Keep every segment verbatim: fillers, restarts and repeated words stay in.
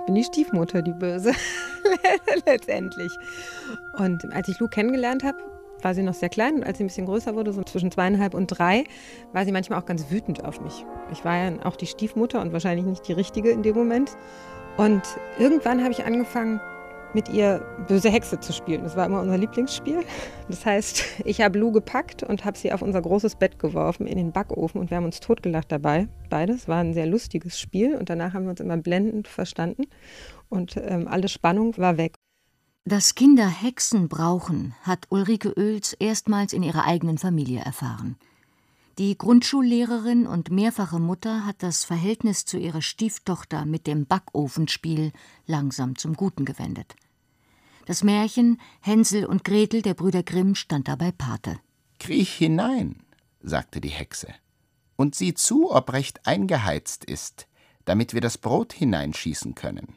bin die Stiefmutter, die Böse, letztendlich. Und als ich Lou kennengelernt habe, war sie noch sehr klein. Und als sie ein bisschen größer wurde, so zwischen zweieinhalb und drei, war sie manchmal auch ganz wütend auf mich. Ich war ja auch die Stiefmutter und wahrscheinlich nicht die Richtige in dem Moment. Und irgendwann habe ich angefangen, mit ihr böse Hexe zu spielen. Das war immer unser Lieblingsspiel. Das heißt, ich habe Lou gepackt und habe sie auf unser großes Bett geworfen, in den Backofen. Und wir haben uns totgelacht dabei. Beides war ein sehr lustiges Spiel. Und danach haben wir uns immer blendend verstanden. Und ähm, alle Spannung war weg. Dass Kinder Hexen brauchen, hat Ulrike Oehls erstmals in ihrer eigenen Familie erfahren. Die Grundschullehrerin und mehrfache Mutter hat das Verhältnis zu ihrer Stieftochter mit dem Backofenspiel langsam zum Guten gewendet. Das Märchen Hänsel und Gretel der Brüder Grimm stand dabei Pate. »Kriech hinein«, sagte die Hexe, »und sieh zu, ob recht eingeheizt ist, damit wir das Brot hineinschießen können.«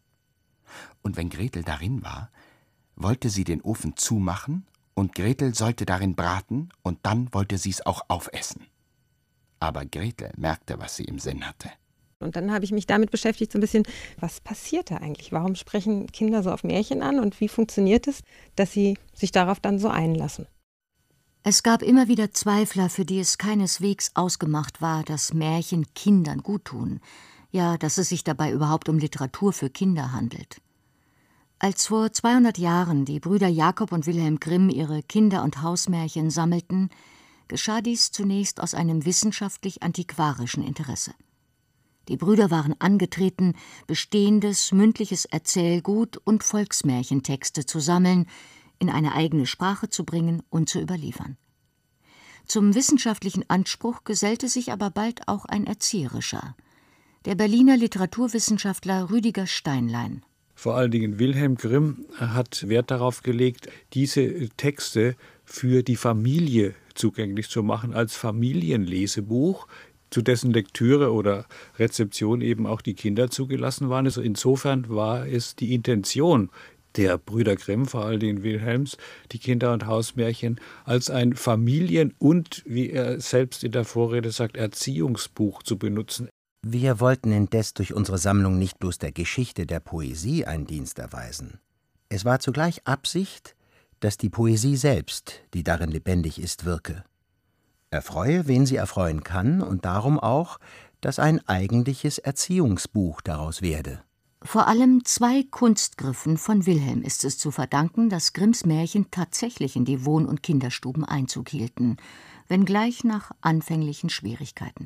Und wenn Gretel darin war, wollte sie den Ofen zumachen, und Gretel sollte darin braten, und dann wollte sie's auch aufessen. Aber Gretel merkte, was sie im Sinn hatte. Und dann habe ich mich damit beschäftigt, so ein bisschen, was passiert da eigentlich? Warum sprechen Kinder so auf Märchen an und wie funktioniert es, dass sie sich darauf dann so einlassen? Es gab immer wieder Zweifler, für die es keineswegs ausgemacht war, dass Märchen Kindern guttun, ja, dass es sich dabei überhaupt um Literatur für Kinder handelt. Als vor zweihundert Jahren die Brüder Jakob und Wilhelm Grimm ihre Kinder- und Hausmärchen sammelten, geschah dies zunächst aus einem wissenschaftlich-antiquarischen Interesse. Die Brüder waren angetreten, bestehendes mündliches Erzählgut und Volksmärchentexte zu sammeln, in eine eigene Sprache zu bringen und zu überliefern. Zum wissenschaftlichen Anspruch gesellte sich aber bald auch ein erzieherischer, der Berliner Literaturwissenschaftler Rüdiger Steinlein. Vor allen Dingen Wilhelm Grimm hat Wert darauf gelegt, diese Texte für die Familie zugänglich zu machen, als Familienlesebuch, zu dessen Lektüre oder Rezeption eben auch die Kinder zugelassen waren. Also insofern war es die Intention der Brüder Grimm, vor allen Dingen Wilhelms, die Kinder- und Hausmärchen, als ein Familien- und, wie er selbst in der Vorrede sagt, Erziehungsbuch zu benutzen. Wir wollten indes durch unsere Sammlung nicht bloß der Geschichte der Poesie einen Dienst erweisen. Es war zugleich Absicht, dass die Poesie selbst, die darin lebendig ist, wirke. Erfreue, wen sie erfreuen kann, und darum auch, dass ein eigentliches Erziehungsbuch daraus werde. Vor allem zwei Kunstgriffen von Wilhelm ist es zu verdanken, dass Grimms Märchen tatsächlich in die Wohn- und Kinderstuben Einzug hielten, wenngleich nach anfänglichen Schwierigkeiten.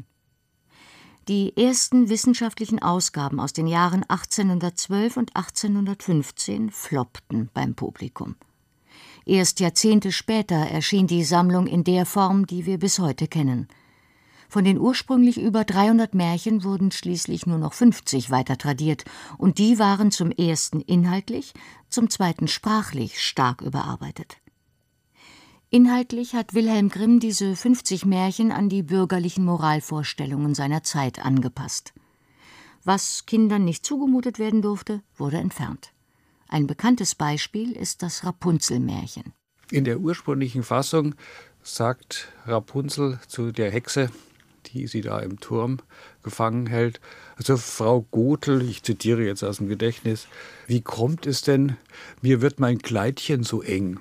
Die ersten wissenschaftlichen Ausgaben aus den Jahren achtzehnhundertzwölf und achtzehnhundertfünfzehn floppten beim Publikum. Erst Jahrzehnte später erschien die Sammlung in der Form, die wir bis heute kennen. Von den ursprünglich über dreihundert Märchen wurden schließlich nur noch fünfzig weiter tradiert, und die waren zum ersten inhaltlich, zum zweiten sprachlich stark überarbeitet. Inhaltlich hat Wilhelm Grimm diese fünfzig Märchen an die bürgerlichen Moralvorstellungen seiner Zeit angepasst. Was Kindern nicht zugemutet werden durfte, wurde entfernt. Ein bekanntes Beispiel ist das Rapunzel-Märchen. In der ursprünglichen Fassung sagt Rapunzel zu der Hexe, die sie da im Turm gefangen hält: Also Frau Gotel, ich zitiere jetzt aus dem Gedächtnis, wie kommt es denn, mir wird mein Kleidchen so eng?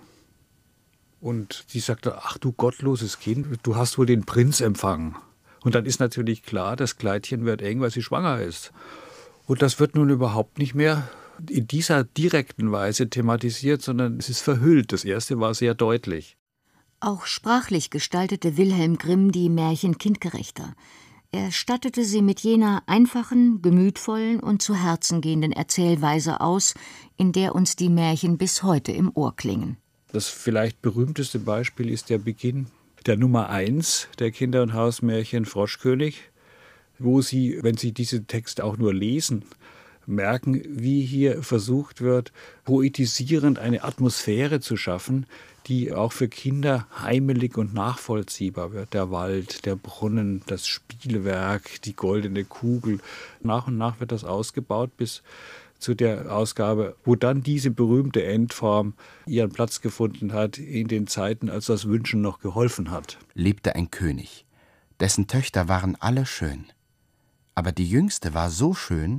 Und sie sagte: Ach du gottloses Kind, du hast wohl den Prinz empfangen. Und dann ist natürlich klar, das Kleidchen wird eng, weil sie schwanger ist. Und das wird nun überhaupt nicht mehr in dieser direkten Weise thematisiert, sondern es ist verhüllt. Das erste war sehr deutlich. Auch sprachlich gestaltete Wilhelm Grimm die Märchen kindgerechter. Er stattete sie mit jener einfachen, gemütvollen und zu Herzen gehenden Erzählweise aus, in der uns die Märchen bis heute im Ohr klingen. Das vielleicht berühmteste Beispiel ist der Beginn der Nummer eins der Kinder- und Hausmärchen Froschkönig, wo Sie, wenn Sie diese Texte auch nur lesen, merken, wie hier versucht wird, poetisierend eine Atmosphäre zu schaffen, die auch für Kinder heimelig und nachvollziehbar wird. Der Wald, der Brunnen, das Spielwerk, die goldene Kugel. Nach und nach wird das ausgebaut bis zu der Ausgabe, wo dann diese berühmte Endform ihren Platz gefunden hat in den Zeiten, als das Wünschen noch geholfen hat. Lebte ein König, dessen Töchter waren alle schön. Aber die jüngste war so schön,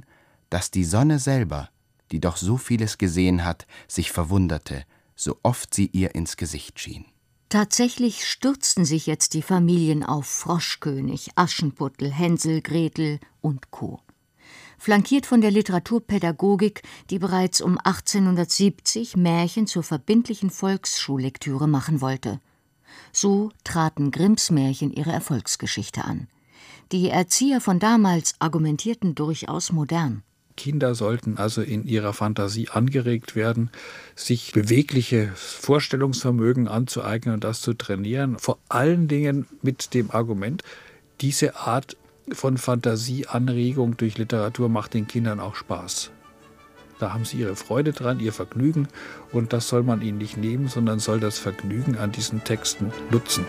dass die Sonne selber, die doch so vieles gesehen hat, sich verwunderte, so oft sie ihr ins Gesicht schien. Tatsächlich stürzten sich jetzt die Familien auf Froschkönig, Aschenputtel, Hänsel, Gretel und Co. Flankiert von der Literaturpädagogik, die bereits um achtzehnhundertsiebzig Märchen zur verbindlichen Volksschullektüre machen wollte. So traten Grimms Märchen ihre Erfolgsgeschichte an. Die Erzieher von damals argumentierten durchaus modern. Kinder sollten also in ihrer Fantasie angeregt werden, sich bewegliche Vorstellungsvermögen anzueignen und das zu trainieren. Vor allen Dingen mit dem Argument, diese Art von Fantasieanregung durch Literatur macht den Kindern auch Spaß. Da haben sie ihre Freude dran, ihr Vergnügen, und das soll man ihnen nicht nehmen, sondern soll das Vergnügen an diesen Texten nutzen.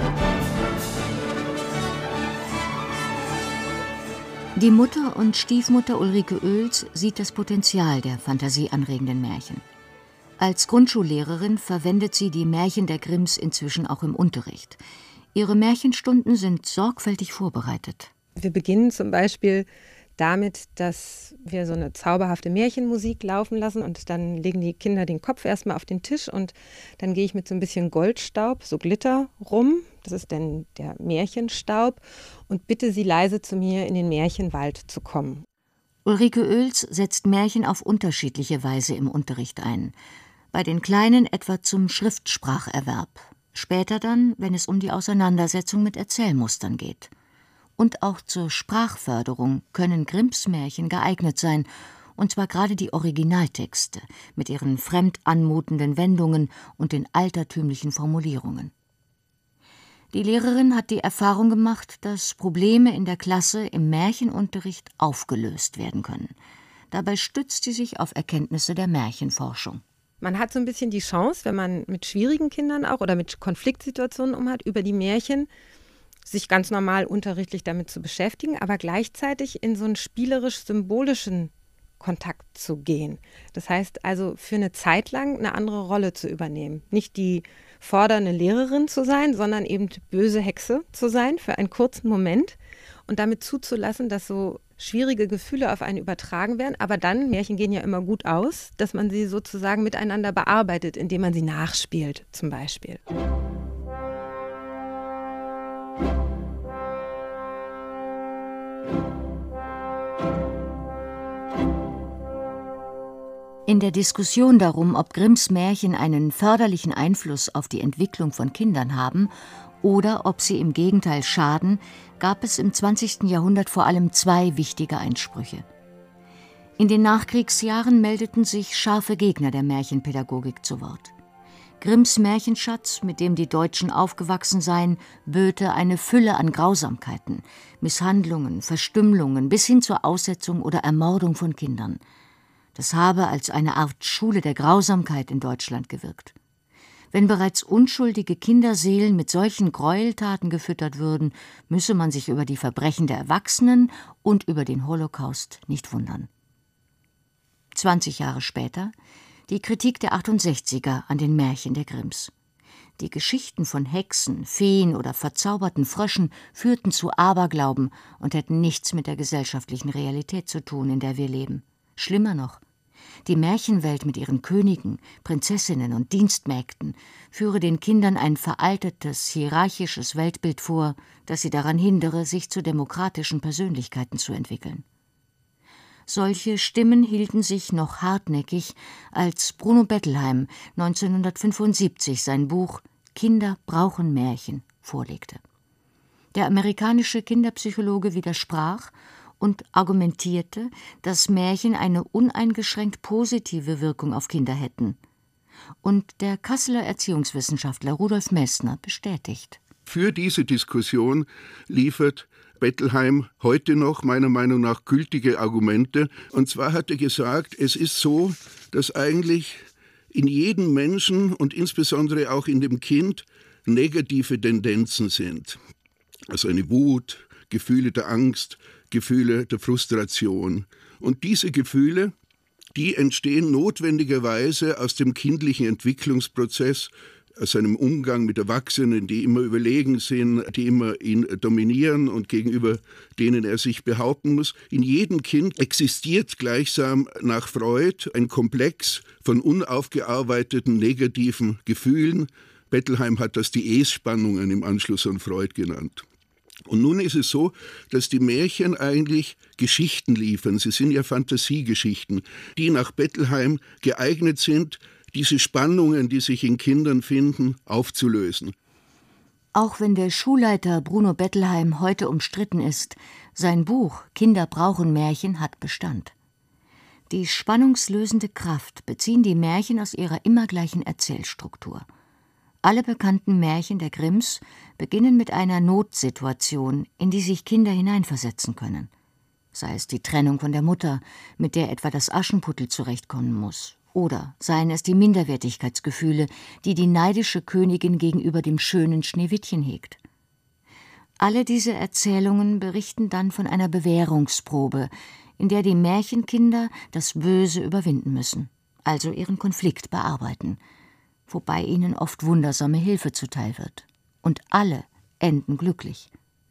Die Mutter und Stiefmutter Ulrike Oehls sieht das Potenzial der fantasieanregenden Märchen. Als Grundschullehrerin verwendet sie die Märchen der Grimms inzwischen auch im Unterricht. Ihre Märchenstunden sind sorgfältig vorbereitet. Wir beginnen zum Beispiel damit, dass wir so eine zauberhafte Märchenmusik laufen lassen und dann legen die Kinder den Kopf erstmal auf den Tisch und dann gehe ich mit so ein bisschen Goldstaub, so Glitter rum, das ist dann der Märchenstaub, und bitte sie leise zu mir in den Märchenwald zu kommen. Ulrike Oehls setzt Märchen auf unterschiedliche Weise im Unterricht ein. Bei den Kleinen etwa zum Schriftspracherwerb, später dann, wenn es um die Auseinandersetzung mit Erzählmustern geht. Und auch zur Sprachförderung können Grimms Märchen geeignet sein, und zwar gerade die Originaltexte mit ihren fremd anmutenden Wendungen und den altertümlichen Formulierungen. Die Lehrerin hat die Erfahrung gemacht, dass Probleme in der Klasse im Märchenunterricht aufgelöst werden können. Dabei stützt sie sich auf Erkenntnisse der Märchenforschung. Man hat so ein bisschen die Chance, wenn man mit schwierigen Kindern auch oder mit Konfliktsituationen umhat, über die Märchen sich ganz normal unterrichtlich damit zu beschäftigen, aber gleichzeitig in so einen spielerisch-symbolischen Kontakt zu gehen. Das heißt also, für eine Zeit lang eine andere Rolle zu übernehmen. Nicht die fordernde Lehrerin zu sein, sondern eben böse Hexe zu sein für einen kurzen Moment und damit zuzulassen, dass so schwierige Gefühle auf einen übertragen werden. Aber dann, Märchen gehen ja immer gut aus, dass man sie sozusagen miteinander bearbeitet, indem man sie nachspielt zum Beispiel. In der Diskussion darum, ob Grimms Märchen einen förderlichen Einfluss auf die Entwicklung von Kindern haben oder ob sie im Gegenteil schaden, gab es im zwanzigsten Jahrhundert vor allem zwei wichtige Einsprüche. In den Nachkriegsjahren meldeten sich scharfe Gegner der Märchenpädagogik zu Wort. Grimms Märchenschatz, mit dem die Deutschen aufgewachsen seien, böte eine Fülle an Grausamkeiten, Misshandlungen, Verstümmelungen bis hin zur Aussetzung oder Ermordung von Kindern. Das habe als eine Art Schule der Grausamkeit in Deutschland gewirkt. Wenn bereits unschuldige Kinderseelen mit solchen Gräueltaten gefüttert würden, müsse man sich über die Verbrechen der Erwachsenen und über den Holocaust nicht wundern. zwanzig Jahre später die Kritik der achtundsechziger an den Märchen der Grimms. Die Geschichten von Hexen, Feen oder verzauberten Fröschen führten zu Aberglauben und hätten nichts mit der gesellschaftlichen Realität zu tun, in der wir leben. Schlimmer noch, die Märchenwelt mit ihren Königen, Prinzessinnen und Dienstmägden führe den Kindern ein veraltetes, hierarchisches Weltbild vor, das sie daran hindere, sich zu demokratischen Persönlichkeiten zu entwickeln. Solche Stimmen hielten sich noch hartnäckig, als Bruno Bettelheim neunzehnhundertfünfundsiebzig sein Buch »Kinder brauchen Märchen« vorlegte. Der amerikanische Kinderpsychologe widersprach und argumentierte, dass Märchen eine uneingeschränkt positive Wirkung auf Kinder hätten. Und der Kasseler Erziehungswissenschaftler Rudolf Messner bestätigt. Für diese Diskussion liefert Bettelheim heute noch meiner Meinung nach gültige Argumente. Und zwar hat er gesagt, es ist so, dass eigentlich in jedem Menschen und insbesondere auch in dem Kind negative Tendenzen sind. Also eine Wut, Gefühle der Angst, Gefühle der Frustration. Und diese Gefühle, die entstehen notwendigerweise aus dem kindlichen Entwicklungsprozess aus seinem Umgang mit Erwachsenen, die immer überlegen sind, die immer ihn dominieren und gegenüber denen er sich behaupten muss. In jedem Kind existiert gleichsam nach Freud ein Komplex von unaufgearbeiteten negativen Gefühlen. Bettelheim hat das die Es-Spannungen im Anschluss an Freud genannt. Und nun ist es so, dass die Märchen eigentlich Geschichten liefern. Sie sind ja Fantasiegeschichten, die nach Bettelheim geeignet sind, diese Spannungen, die sich in Kindern finden, aufzulösen. Auch wenn der Schulleiter Bruno Bettelheim heute umstritten ist, sein Buch »Kinder brauchen Märchen« hat Bestand. Die spannungslösende Kraft beziehen die Märchen aus ihrer immer gleichen Erzählstruktur. Alle bekannten Märchen der Grimms beginnen mit einer Notsituation, in die sich Kinder hineinversetzen können. Sei es die Trennung von der Mutter, mit der etwa das Aschenputtel zurechtkommen muss. Oder seien es die Minderwertigkeitsgefühle, die die neidische Königin gegenüber dem schönen Schneewittchen hegt. Alle diese Erzählungen berichten dann von einer Bewährungsprobe, in der die Märchenkinder das Böse überwinden müssen, also ihren Konflikt bearbeiten, wobei ihnen oft wundersame Hilfe zuteil wird. Und alle enden glücklich.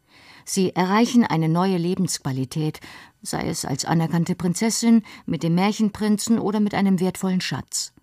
Sie erreichen eine neue Lebensqualität, sei es als anerkannte Prinzessin, mit dem Märchenprinzen oder mit einem wertvollen Schatz.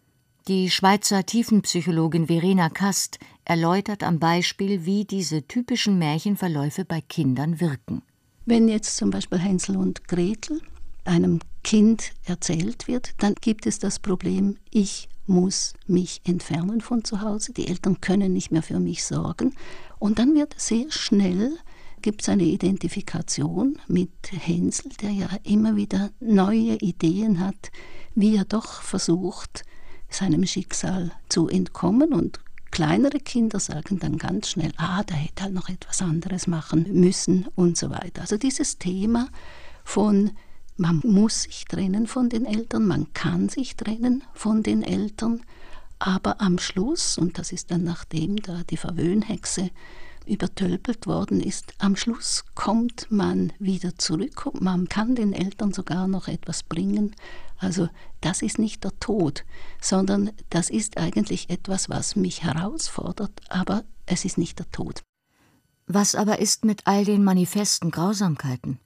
Die Schweizer Tiefenpsychologin Verena Kast erläutert am Beispiel, wie diese typischen Märchenverläufe bei Kindern wirken. Wenn jetzt zum Beispiel Hänsel und Gretel einem Kind erzählt wird, dann gibt es das Problem, ich muss mich entfernen von zu Hause, die Eltern können nicht mehr für mich sorgen. Und dann wird sehr schnell, gibt es eine Identifikation mit Hänsel, der ja immer wieder neue Ideen hat, wie er doch versucht, seinem Schicksal zu entkommen. Und kleinere Kinder sagen dann ganz schnell, ah, der hätte halt noch etwas anderes machen müssen und so weiter. Also dieses Thema von man muss sich trennen von den Eltern, man kann sich trennen von den Eltern, aber am Schluss, und das ist dann nachdem da die Verwöhnhexe übertölpelt worden ist, am Schluss kommt man wieder zurück und man kann den Eltern sogar noch etwas bringen. Also das ist nicht der Tod, sondern das ist eigentlich etwas, was mich herausfordert, aber es ist nicht der Tod. Was aber ist mit all den manifesten Grausamkeiten?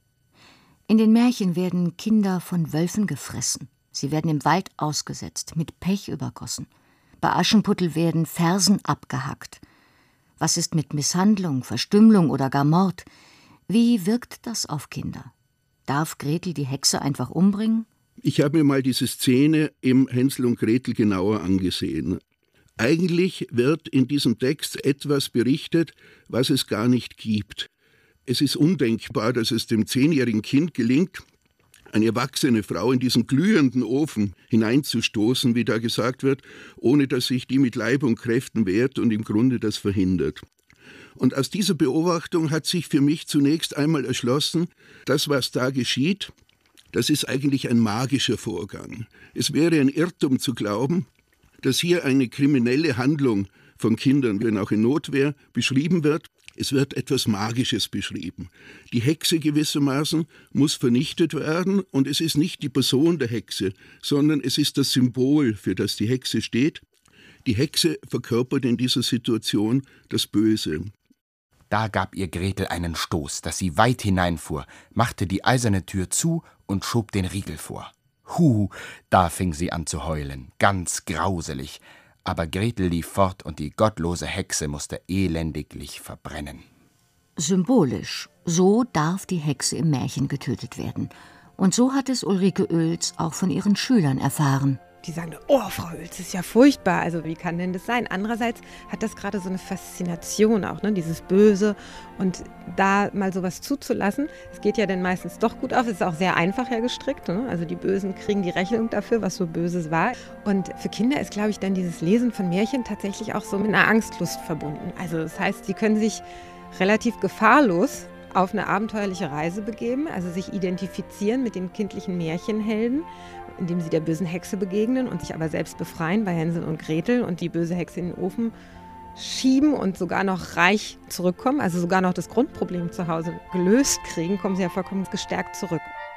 In den Märchen werden Kinder von Wölfen gefressen. Sie werden im Wald ausgesetzt, mit Pech übergossen. Bei Aschenputtel werden Fersen abgehackt. Was ist mit Misshandlung, Verstümmelung oder gar Mord? Wie wirkt das auf Kinder? Darf Gretel die Hexe einfach umbringen? Ich habe mir mal diese Szene im Hänsel und Gretel genauer angesehen. Eigentlich wird in diesem Text etwas berichtet, was es gar nicht gibt. Es ist undenkbar, dass es dem zehnjährigen Kind gelingt, eine erwachsene Frau in diesen glühenden Ofen hineinzustoßen, wie da gesagt wird, ohne dass sich die mit Leib und Kräften wehrt und im Grunde das verhindert. Und aus dieser Beobachtung hat sich für mich zunächst einmal erschlossen, das, was da geschieht, das ist eigentlich ein magischer Vorgang. Es wäre ein Irrtum zu glauben, dass hier eine kriminelle Handlung von Kindern, wenn auch in Notwehr, beschrieben wird. Es wird etwas Magisches beschrieben. Die Hexe gewissermaßen muss vernichtet werden und es ist nicht die Person der Hexe, sondern es ist das Symbol, für das die Hexe steht. Die Hexe verkörpert in dieser Situation das Böse. Da gab ihr Gretel einen Stoß, dass sie weit hineinfuhr, machte die eiserne Tür zu und schob den Riegel vor. Hu, da fing sie an zu heulen, ganz grauselig. Aber Gretel lief fort und die gottlose Hexe musste elendiglich verbrennen. Symbolisch, so darf die Hexe im Märchen getötet werden. Und so hat es Ulrike Oehls auch von ihren Schülern erfahren. Die sagen, oh, Frau Oehls, das ist ja furchtbar, also wie kann denn das sein? Andererseits hat das gerade so eine Faszination auch, ne? Dieses Böse und da mal sowas zuzulassen, es geht ja dann meistens doch gut auf, es ist auch sehr einfach ja gestrickt, ne? Also die Bösen kriegen die Rechnung dafür, was so Böses war. Und für Kinder ist, glaube ich, dann dieses Lesen von Märchen tatsächlich auch so mit einer Angstlust verbunden. Also das heißt, sie können sich relativ gefahrlos auf eine abenteuerliche Reise begeben, also sich identifizieren mit den kindlichen Märchenhelden, indem sie der bösen Hexe begegnen und sich aber selbst befreien bei Hänsel und Gretel und die böse Hexe in den Ofen schieben und sogar noch reich zurückkommen, also sogar noch das Grundproblem zu Hause gelöst kriegen, kommen sie ja vollkommen gestärkt zurück.